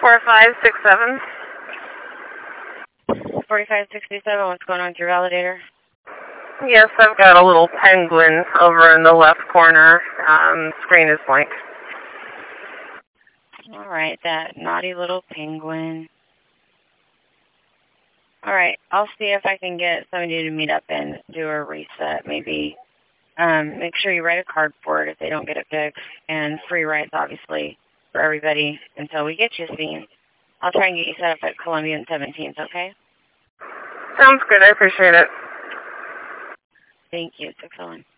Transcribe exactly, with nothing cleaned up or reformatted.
four five six seven. forty-five sixty-seven, what's going on with your validator? Yes, I've got a little penguin over in the left corner. Um, screen is blank. All right, that naughty little penguin. All right, I'll see if I can get somebody to meet up and do a reset. Maybe um, make sure you write a card for it if they don't get it fixed. And free rides, obviously, for everybody until we get you seen. I'll try and get you set up at Columbia and seventeenth, okay? Sounds good. I appreciate it. Thank you. six oh one.